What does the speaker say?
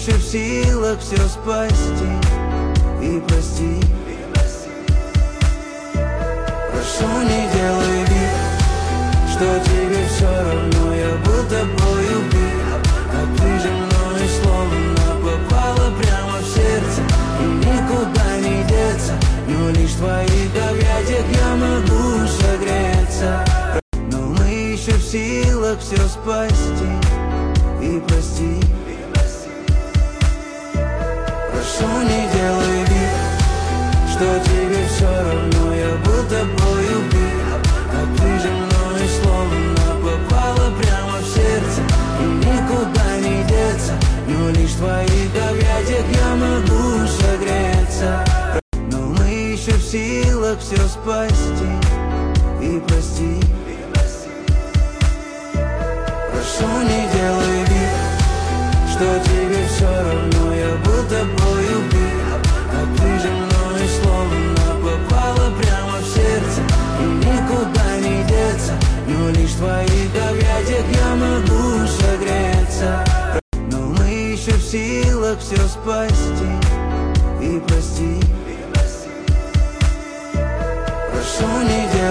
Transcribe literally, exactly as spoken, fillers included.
еще в силах все спасти и прости. Прошу, не делай вид, что тебе все равно, я был тобой убит. А ты же мной словно попала прямо в сердце, и никуда не деться, но лишь в твоих объятиях я могу согреться. Но мы еще в силах все спасти и прости. Прошу, не делай вид, что тебе все равно, я был тобой убит. А ты же мной словно попала прямо в сердце, и никуда не деться, но лишь в твоих объятиях я могу согреться. Но мы еще в силах все спасти и прости. Прошу, не делай вид, что тебе все равно, я был тобой убит. А ты же мной словно попала прямо в сердце, и никуда не деться, но лишь в твоих объятиях я могу согреться. Но мы еще в силах все спасти и прости. Прошу, не делай